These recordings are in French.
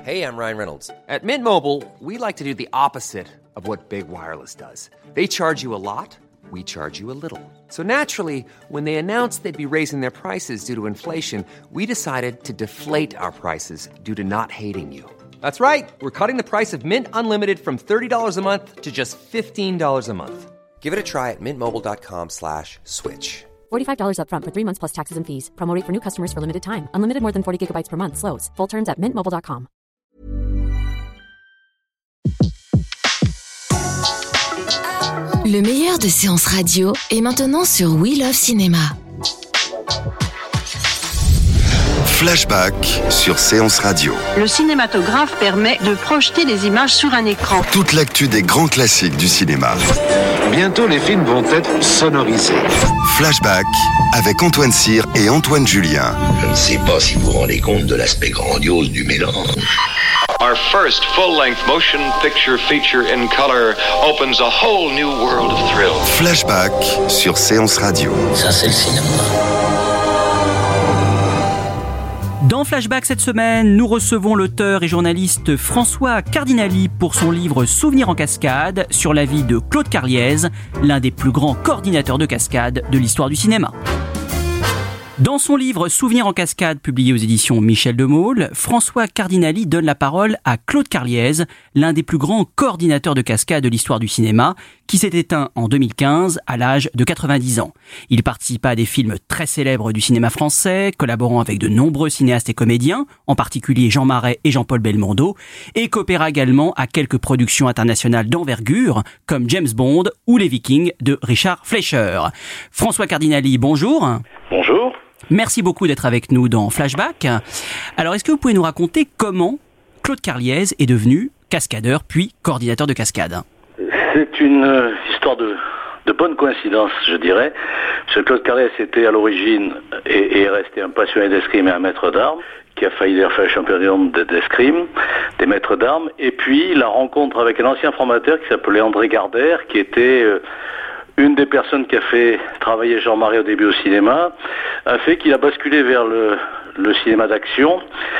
Hey, I'm Ryan Reynolds. At Mint Mobile, we like to do the opposite of what Big Wireless does. They charge you a lot, we charge you a little. So naturally, when they announced they'd be raising their prices due to inflation, we decided to deflate our prices due to not hating you. That's right. We're cutting the price of Mint Unlimited from $30 a month to just $15 a month. Give it a try at mintmobile.com/switch. $45 up front for 3 months plus taxes and fees. Promo rate for new customers for limited time. Unlimited more than 40 gigabytes per month. Slows full terms at mintmobile.com. Le meilleur de séances radio est maintenant sur We Love Cinéma. Flashback sur Séance Radio. Le cinématographe permet de projeter des images sur un écran. Toute l'actu des grands classiques du cinéma. Bientôt, les films vont être sonorisés. Flashback avec Antoine Cyr et Antoine Julien. Je ne sais pas si vous vous rendez compte de l'aspect grandiose du mélange. Our first full-length motion picture feature in color opens a whole new world of thrill. Flashback sur Séance Radio. Ça, c'est le cinéma. Dans Flashback cette semaine, nous recevons l'auteur et journaliste François Cardinali pour son livre Souvenirs en cascade sur la vie de Claude Carliez, l'un des plus grands coordinateurs de cascade de l'histoire du cinéma. Dans son livre Souvenirs en cascade, publié aux éditions Michel de Maulle, François Cardinali donne la parole à Claude Carliez, l'un des plus grands coordinateurs de cascade de l'histoire du cinéma, qui s'est éteint en 2015 à l'âge de 90 ans. Il participa à des films très célèbres du cinéma français, collaborant avec de nombreux cinéastes et comédiens, en particulier Jean Marais et Jean-Paul Belmondo, et coopéra également à quelques productions internationales d'envergure, comme James Bond ou Les Vikings de Richard Fleischer. François Cardinali, bonjour. Bonjour. Merci beaucoup d'être avec nous dans Flashback. Alors, est-ce que vous pouvez nous raconter comment Claude Carliez est devenu cascadeur puis coordinateur de cascade ? C'est une histoire de bonne coïncidence, je dirais. Parce que Claude Carliez était à l'origine et est resté un passionné d'escrime et un maître d'armes, qui a failli d'ailleurs faire le championnat d'escrime, des maîtres d'armes. Et puis, la rencontre avec un ancien formateur qui s'appelait André Gardère, qui était une des personnes qui a fait travailler Jean Marais au début au cinéma, a fait qu'il a basculé vers le cinéma d'action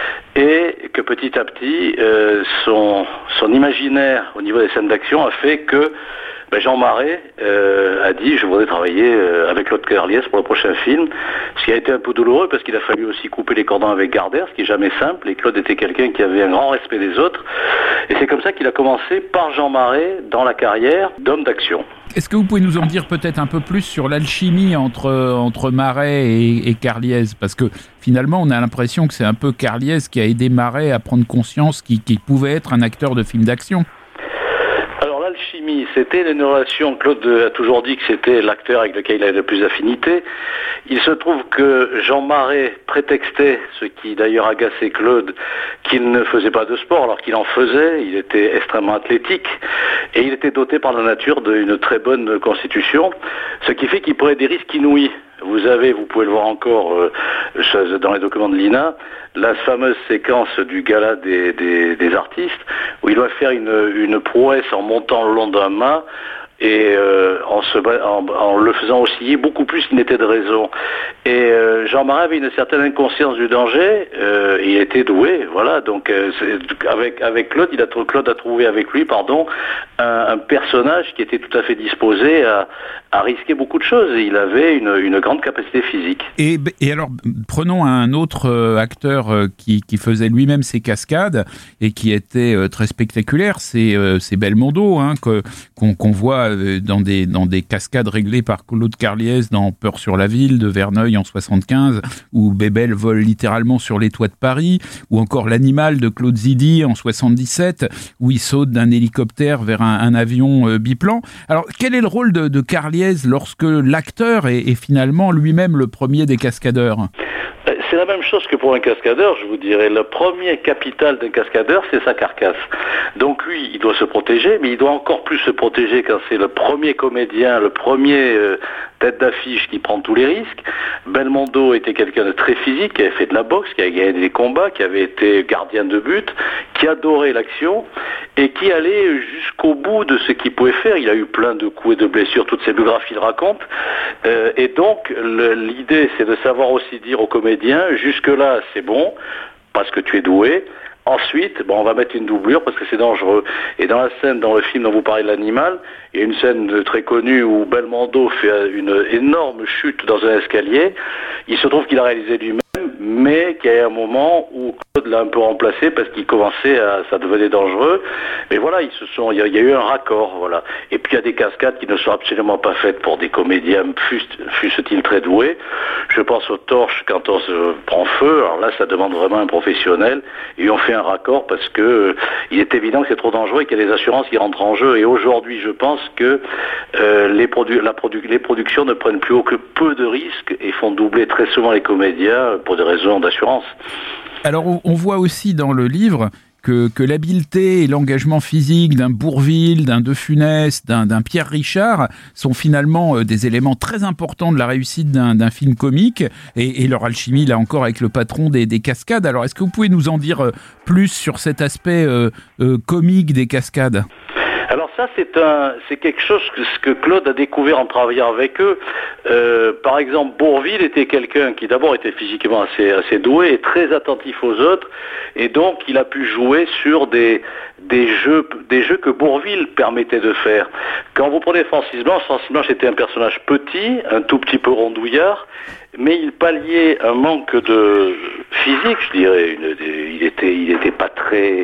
et que petit à petit, son imaginaire au niveau des scènes d'action a fait que Jean Marais a dit je voudrais travailler avec Claude Carliez pour le prochain film, ce qui a été un peu douloureux parce qu'il a fallu aussi couper les cordons avec Gardère, ce qui est jamais simple, et Claude était quelqu'un qui avait un grand respect des autres, et c'est comme ça qu'il a commencé par Jean Marais dans la carrière d'homme d'action. Est-ce que vous pouvez nous en dire peut-être un peu plus sur l'alchimie entre Marais et Carliez ? Parce que finalement, on a l'impression que c'est un peu Carliez qui a aidé Marais à prendre conscience qu'il pouvait être un acteur de film d'action. Alors l'alchimie, c'était une relation, Claude a toujours dit que c'était l'acteur avec lequel il avait le plus d'affinité. Il se trouve que Jean Marais prétextait, ce qui d'ailleurs agaçait Claude, qu'il ne faisait pas de sport alors qu'il en faisait, il était extrêmement athlétique et il était doté par la nature d'une très bonne constitution, ce qui fait qu'il prenait des risques inouïs. Vous pouvez le voir encore dans les documents de l'INA, la fameuse séquence du gala des artistes, où il doit faire une prouesse en montant le long d'un mât, et en le faisant osciller beaucoup plus qu'il n'était de raison. Et Jean Marais avait une certaine inconscience du danger, il était doué, voilà, donc avec Claude, Claude a trouvé avec lui, un personnage qui était tout à fait disposé à risquer beaucoup de choses, et il avait une grande capacité physique. Et alors, prenons un autre acteur qui faisait lui-même ses cascades, et qui était très spectaculaire, c'est Belmondo, qu'on voit dans des cascades réglées par Claude Carliez dans Peur sur la ville de Verneuil en 75, où Bébel vole littéralement sur les toits de Paris, ou encore L'Animal de Claude Zidi en 77, où il saute d'un hélicoptère vers un avion biplan. Alors, quel est le rôle de Carliez lorsque l'acteur est finalement lui-même le premier des cascadeurs ? C'est la même chose que pour un cascadeur, je vous dirais. Le premier capital d'un cascadeur, c'est sa carcasse. Donc lui, il doit se protéger, mais il doit encore plus se protéger quand c'est le premier comédien, le premier tête d'affiche qui prend tous les risques. Belmondo était quelqu'un de très physique, qui avait fait de la boxe, qui avait gagné des combats, qui avait été gardien de but, qui adorait l'action et qui allait jusqu'au bout de ce qu'il pouvait faire. Il a eu plein de coups et de blessures, toutes ses biographies le racontent. Et donc, l'idée, c'est de savoir aussi dire aux comédiens, jusque-là, c'est bon, parce que tu es doué. Ensuite, on va mettre une doublure parce que c'est dangereux. Et dans la scène, dans le film dont vous parlez de l'animal, il y a une scène très connue où Belmondo fait une énorme chute dans un escalier. Il se trouve qu'il a réalisé lui-même, mais qu'il y a un moment où Claude l'a un peu remplacé parce qu'il commençait ça devenait dangereux. Mais voilà, il y a eu un raccord, voilà. Et puis il y a des cascades qui ne sont absolument pas faites pour des comédiens, fussent-ils très doués. Je pense aux torches quand on se prend feu. Alors là, ça demande vraiment un professionnel. Et on fait un raccord parce que il est évident que c'est trop dangereux et qu'il y a des assurances qui rentrent en jeu. Et aujourd'hui, je pense que les productions ne prennent plus que peu de risques et font doubler très souvent les comédiens pour des raisons d'assurance. Alors, on voit aussi dans le livre que l'habileté et l'engagement physique d'un Bourvil, d'un De Funès, d'un Pierre Richard sont finalement des éléments très importants de la réussite d'un film comique et leur alchimie, là encore, avec le patron des cascades. Alors, est-ce que vous pouvez nous en dire plus sur cet aspect comique des cascades ? Alors ça, c'est quelque chose que Claude a découvert en travaillant avec eux. Par exemple, Bourvil était quelqu'un qui d'abord était physiquement assez doué et très attentif aux autres, et donc il a pu jouer sur des jeux que Bourvil permettait de faire. Quand vous prenez Francis Blanche était un personnage petit, un tout petit peu rondouillard, mais il palliait un manque de physique, je dirais. Il était pas très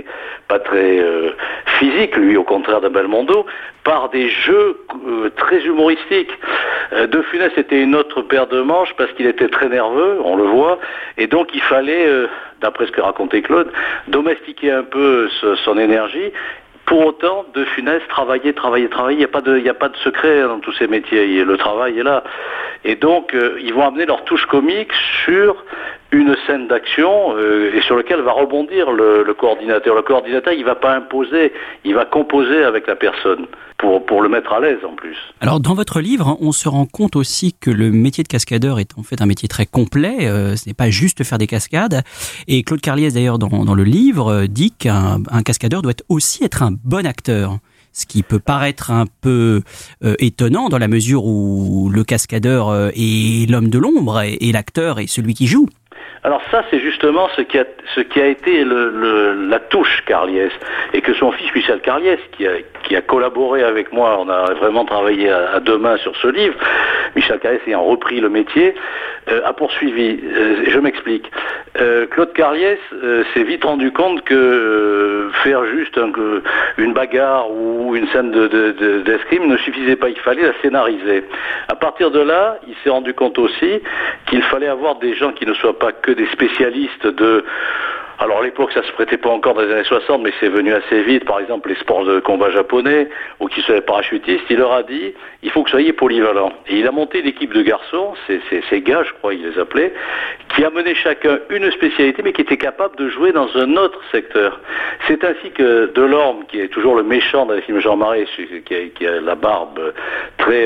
physique, lui, au contraire de Belmondo, par des jeux très humoristiques. De Funès était une autre paire de manches parce qu'il était très nerveux, on le voit, et donc il fallait, d'après ce que racontait Claude, domestiquer un peu son énergie. Pour autant, De Funès travaillait. Il n'y a pas de secret dans tous ces métiers. Le travail est là. Et donc, ils vont amener leur touche comique sur une scène d'action et sur lequel va rebondir le coordinateur. Le coordinateur, il va pas imposer, il va composer avec la personne pour le mettre à l'aise en plus. Alors, dans votre livre, on se rend compte aussi que le métier de cascadeur est en fait un métier très complet. Ce n'est pas juste faire des cascades. Et Claude Carliès, d'ailleurs, dans le livre, dit qu'un cascadeur doit aussi être un bon acteur. Ce qui peut paraître un peu étonnant dans la mesure où le cascadeur est l'homme de l'ombre et l'acteur est celui qui joue. Alors ça, c'est justement ce qui a été la touche Carliès, et que son fils Michel Carliès, qui a collaboré avec moi, on a vraiment travaillé à deux mains sur ce livre. Michel Carliès ayant repris le métier, a poursuivi. Je m'explique. Claude Carliès s'est vite rendu compte que faire juste une bagarre ou une scène d'escrime ne suffisait pas, il fallait la scénariser. À partir de là, il s'est rendu compte aussi qu'il fallait avoir des gens qui ne soient pas que des spécialistes de... Alors à l'époque, ça se prêtait pas encore dans les années 60, mais c'est venu assez vite. Par exemple, les sports de combat japonais, ou qui soient parachutistes, il leur a dit, il faut que vous soyez polyvalents. Et il a monté l'équipe de garçons, ces gars, je crois, il les appelait, qui amenaient chacun une spécialité, mais qui étaient capables de jouer dans un autre secteur. C'est ainsi que Delorme, qui est toujours le méchant dans les films Jean Marais, qui a la barbe très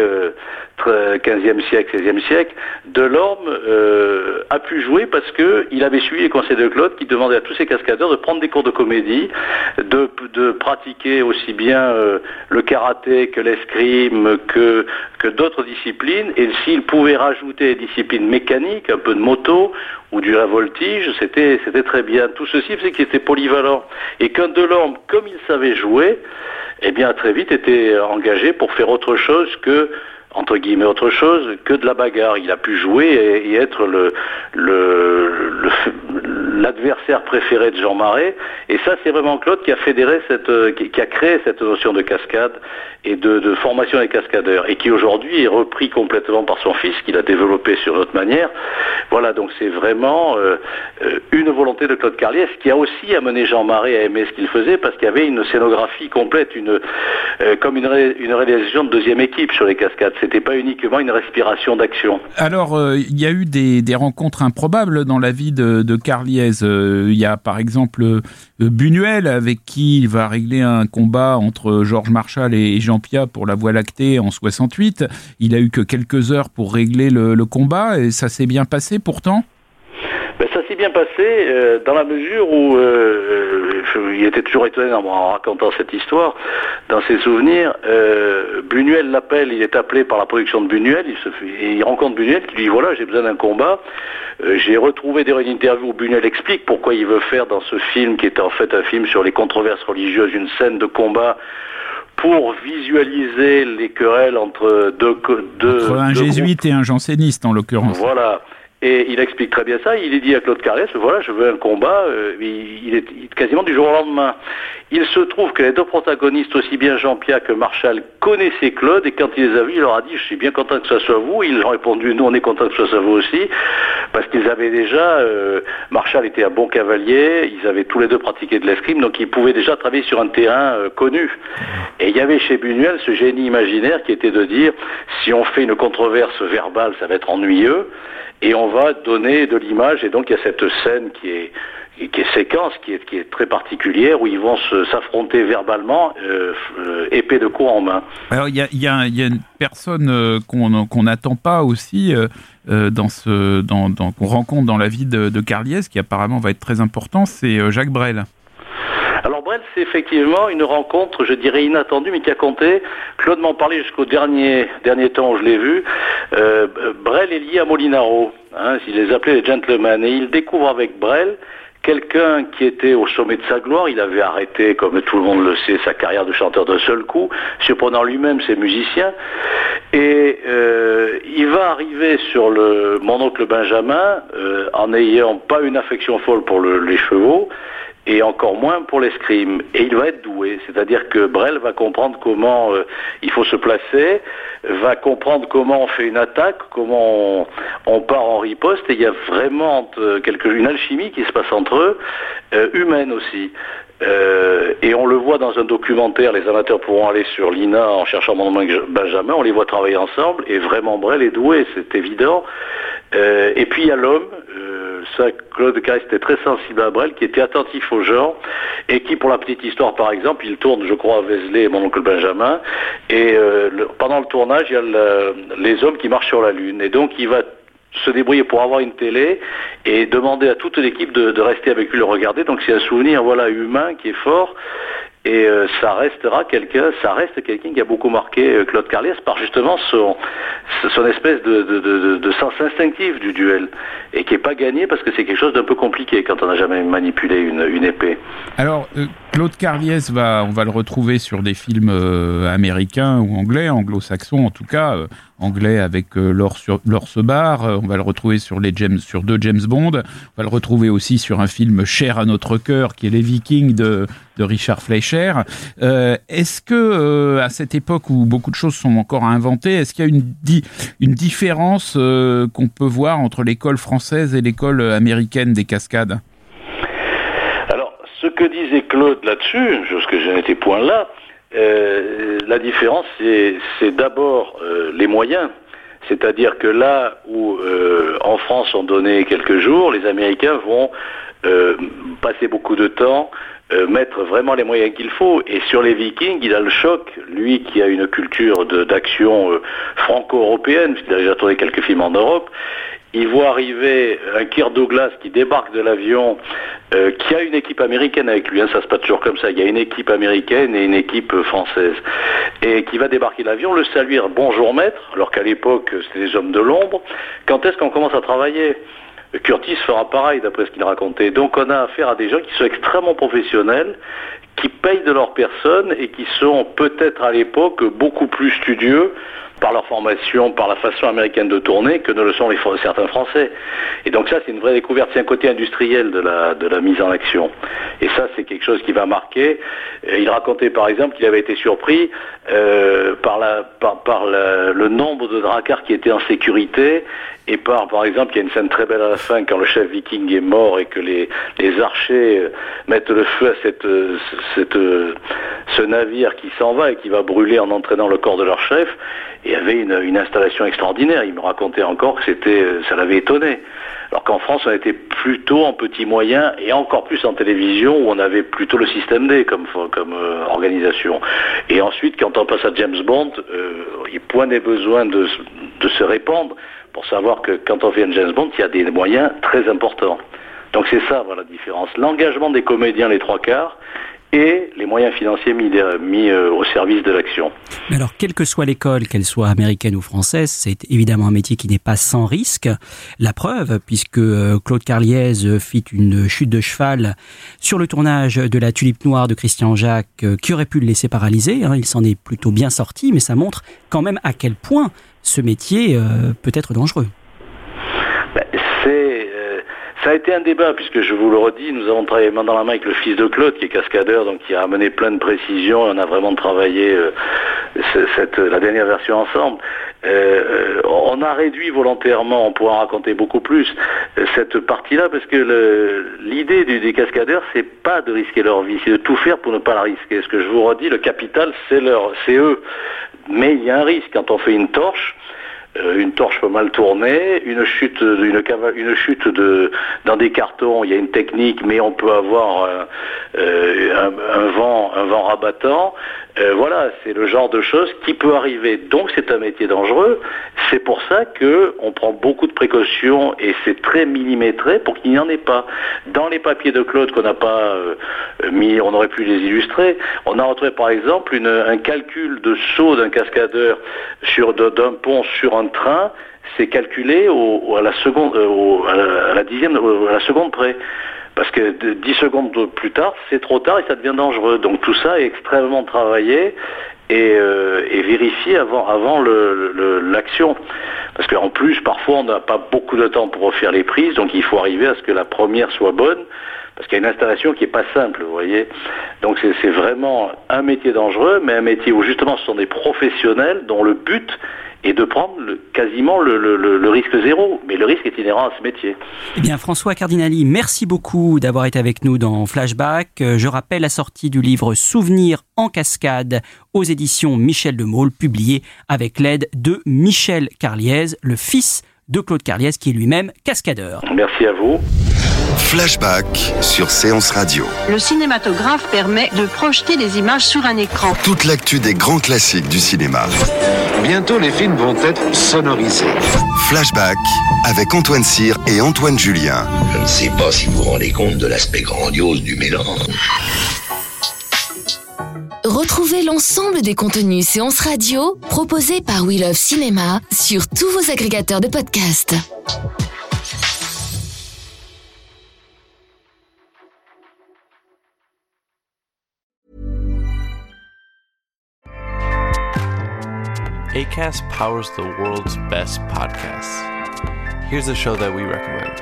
15e siècle, 16e siècle, Delorme a pu jouer parce que il avait suivi les conseils de Claude qui demandait à tous ces cascadeurs de prendre des cours de comédie, de pratiquer aussi bien le karaté que l'escrime, que d'autres disciplines, et s'ils pouvaient rajouter des disciplines mécaniques, un peu de moto ou du voltige, c'était très bien. Tout ceci faisait qu'il était polyvalent. Et qu'un Delorme, comme il savait jouer, eh bien très vite était engagé pour faire autre chose que entre guillemets autre chose que de la bagarre. Il a pu jouer et être l'adversaire préféré de Jean Marais, et ça c'est vraiment Claude qui a fédéré qui a créé cette notion de cascade et de formation des cascadeurs, et qui aujourd'hui est repris complètement par son fils, qu'il a développé sur une autre manière. Voilà, donc c'est vraiment une volonté de Claude Carliès, qui a aussi amené Jean Marais à aimer ce qu'il faisait, parce qu'il y avait une scénographie complète, comme une réalisation de deuxième équipe sur les cascades. C'était pas uniquement une respiration d'action. Alors, il y a eu des rencontres improbables dans la vie de Carliès. Il y a par exemple Buñuel, avec qui il va régler un combat entre Georges Marchal et Jean Piat pour la Voie lactée en 68. Il a eu que quelques heures pour régler le combat, et ça s'est bien passé pourtant. Ben ça aussi bien passé dans la mesure où il était toujours étonné en racontant cette histoire, dans ses souvenirs. Buñuel l'appelle, il est appelé par la production de Buñuel, il rencontre Buñuel qui lui dit voilà, j'ai besoin d'un combat. J'ai retrouvé d'ailleurs une interview où Buñuel explique pourquoi il veut faire dans ce film, qui était en fait un film sur les controverses religieuses, une scène de combat pour visualiser les querelles entre entre un jésuite et un janséniste en l'occurrence. Voilà. Et il explique très bien ça, il dit à Claude Carliès, voilà, je veux un combat, il est quasiment du jour au lendemain. Il se trouve que les deux protagonistes, aussi bien Jean-Pierre que Marchal, connaissaient Claude, et quand il les a vus, il leur a dit, je suis bien content que ce soit vous. Ils ont répondu, nous on est content que ce soit vous aussi, parce qu'ils avaient déjà, Marchal était un bon cavalier, ils avaient tous les deux pratiqué de l'escrime, donc ils pouvaient déjà travailler sur un terrain connu. Et il y avait chez Buñuel ce génie imaginaire qui était de dire, si on fait une controverse verbale, ça va être ennuyeux, et on va donner de l'image, et donc il y a cette scène qui est séquence, qui est très particulière, où ils vont s'affronter verbalement, épée de coups en main. Alors il y a une personne qu'on n'attend pas aussi qu'on rencontre dans la vie de Carliès, qui apparemment va être très important, c'est Jacques Brel. Alors Brel, c'est effectivement une rencontre, je dirais inattendue, mais qui a compté. Claude m'en parlait jusqu'au dernier temps où je l'ai vu. Brel est lié à Molinaro, il les appelait les gentlemen, et il découvre avec Brel quelqu'un qui était au sommet de sa gloire. Il avait arrêté, comme tout le monde le sait, sa carrière de chanteur d'un seul coup, surprenant lui-même ses musiciens. Et il va arriver sur mon oncle Benjamin en n'ayant pas une affection folle pour les chevaux, et encore moins pour l'escrime. Et il va être doué, c'est-à-dire que Brel va comprendre comment il faut se placer, va comprendre comment on fait une attaque, comment on part en riposte, et il y a vraiment une alchimie qui se passe entre eux, humaine aussi. Et on le voit dans un documentaire, les amateurs pourront aller sur l'INA en cherchant mon nom Benjamin, on les voit travailler ensemble, et vraiment Brel est doué, c'est évident. Et puis il y a l'homme, Claude Carliès était très sensible à Brel, qui était attentif aux gens, et qui, pour la petite histoire par exemple, il tourne, je crois, à Vézelay, mon oncle Benjamin, et pendant le tournage, il y a les hommes qui marchent sur la Lune, et donc il va se débrouiller pour avoir une télé et demander à toute l'équipe de rester avec lui, le regarder. Donc c'est un souvenir humain qui est fort, et ça reste quelqu'un qui a beaucoup marqué Claude Carliès par justement son espèce de sens instinctif du duel, et qui n'est pas gagné parce que c'est quelque chose d'un peu compliqué quand on n'a jamais manipulé une épée. Alors Claude Carliès, on va le retrouver sur des films américains ou anglais, anglo-saxons en tout cas, anglais avec Laure Sebar, on va le retrouver sur deux James Bond, on va le retrouver aussi sur un film cher à notre cœur qui est Les Vikings de Richard Fleischer. Est-ce que à cette époque où beaucoup de choses sont encore à inventer, est-ce qu'il y a une différence qu'on peut voir entre l'école française et l'école américaine des cascades? Ce que disait Claude là-dessus, parce que je n'étais point là, la différence c'est d'abord les moyens. C'est-à-dire que là où en France on donnait quelques jours, les Américains vont passer beaucoup de temps, mettre vraiment les moyens qu'il faut. Et sur les Vikings, il a le choc, lui qui a une culture d'action franco-européenne, puisqu'il a déjà tourné quelques films en Europe. Il voit arriver un Kirk Douglas qui débarque de l'avion, qui a une équipe américaine avec lui, ça se passe toujours comme ça, il y a une équipe américaine et une équipe française, et qui va débarquer de l'avion, le saluer, bonjour maître, alors qu'à l'époque c'était des hommes de l'ombre. Quand est-ce qu'on commence à travailler? Curtis fera pareil d'après ce qu'il racontait. Donc on a affaire à des gens qui sont extrêmement professionnels, qui payent de leur personne et qui sont peut-être à l'époque beaucoup plus studieux par leur formation, par la façon américaine de tourner, que ne le sont certains Français. Et donc ça, c'est une vraie découverte, c'est un côté industriel de la mise en action. Et ça, c'est quelque chose qui va marquer. Il racontait par exemple qu'il avait été surpris par le nombre de dracars qui étaient en sécurité, et par exemple, il y a une scène très belle à la fin quand le chef viking est mort et que les archers mettent le feu à ce navire qui s'en va et qui va brûler en entraînant le corps de leur chef. Et il y avait une installation extraordinaire. Il me racontait encore que ça l'avait étonné. Alors qu'en France, on était plutôt en petits moyens et encore plus en télévision où on avait plutôt le système D comme organisation. Et ensuite, quand on passe à James Bond, il point des besoins de se répandre pour savoir que quand on fait un James Bond, il y a des moyens très importants. Donc c'est ça, voilà, la différence. L'engagement des comédiens, les 3/4, et les moyens financiers mis au service de l'action. Mais alors, quelle que soit l'école, qu'elle soit américaine ou française, c'est évidemment un métier qui n'est pas sans risque. La preuve, puisque Claude Carliez fit une chute de cheval sur le tournage de La Tulipe Noire de Christian Jacques, qui aurait pu le laisser paralysé. Il s'en est plutôt bien sorti, mais ça montre quand même à quel point ce métier peut être dangereux. Ça a été un débat, puisque je vous le redis, nous avons travaillé main dans la main avec le fils de Claude, qui est cascadeur, donc qui a amené plein de précisions, et on a vraiment travaillé la dernière version ensemble. On a réduit volontairement, on pourra en raconter beaucoup plus, cette partie-là, parce que l'idée des cascadeurs, c'est pas de risquer leur vie, c'est de tout faire pour ne pas la risquer. Ce que je vous redis, le capital, c'est eux. Mais il y a un risque. Quand on fait une torche peut mal tourner, une chute dans des cartons, il y a une technique, mais on peut avoir un vent rabattant. Voilà, c'est le genre de choses qui peut arriver. Donc c'est un métier dangereux. C'est pour ça que on prend beaucoup de précautions et c'est très millimétré pour qu'il n'y en ait pas. Dans les papiers de Claude qu'on n'a pas mis, on aurait pu les illustrer. On a retrouvé par exemple un calcul de saut d'un cascadeur d'un pont sur un train. C'est calculé à la seconde, à la dixième, à la seconde près. Parce que 10 secondes plus tard, c'est trop tard et ça devient dangereux. Donc tout ça est extrêmement travaillé et vérifié avant l'action. Parce qu'en plus, parfois, on n'a pas beaucoup de temps pour refaire les prises, donc il faut arriver à ce que la première soit bonne. Parce qu'il y a une installation qui est pas simple, vous voyez. Donc c'est vraiment un métier dangereux, mais un métier où justement ce sont des professionnels dont le but est de prendre quasiment le risque zéro. Mais le risque est inhérent à ce métier. Eh bien, François Cardinali, merci beaucoup d'avoir été avec nous dans Flashback. Je rappelle la sortie du livre Souvenirs en cascade aux éditions Michel de Maulle, publié avec l'aide de Michel Carliez, le fils de Claude Carliez, qui est lui-même cascadeur. Merci à vous. Flashback sur Séance Radio. Le cinématographe permet de projeter les images sur un écran. Toute l'actu des grands classiques du cinéma. Bientôt, les films vont être sonorisés. Flashback avec Antoine Cyr et Antoine Julien. Je ne sais pas si vous vous rendez compte de l'aspect grandiose du mélange. Retrouvez l'ensemble des contenus séances radio proposés par We Love Cinéma sur tous vos agrégateurs de podcasts. Acast powers the world's best podcasts. Here's a show that we recommend.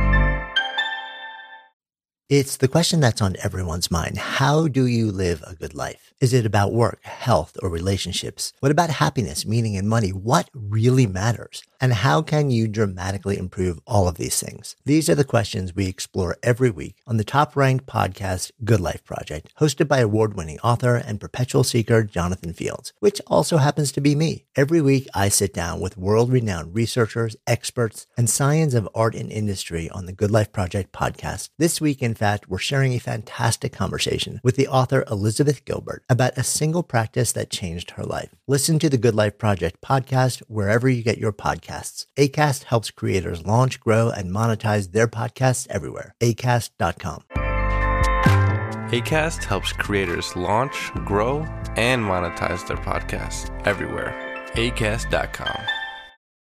It's the question that's on everyone's mind. How do you live a good life? Is it about work, health, or relationships? What about happiness, meaning, and money? What really matters? And how can you dramatically improve all of these things? These are the questions we explore every week on the top-ranked podcast, Good Life Project, hosted by award-winning author and perpetual seeker Jonathan Fields, which also happens to be me. Every week, I sit down with world-renowned researchers, experts, and science of art and industry on the Good Life Project podcast. This week, in fact, we're sharing a fantastic conversation with the author Elizabeth Gilbert about a single practice that changed her life. Listen to the Good Life Project podcast wherever you get your podcasts. Acast helps creators launch, grow, and monetize their podcasts everywhere. Acast.com. Acast helps creators launch, grow, and monetize their podcasts everywhere. Acast.com.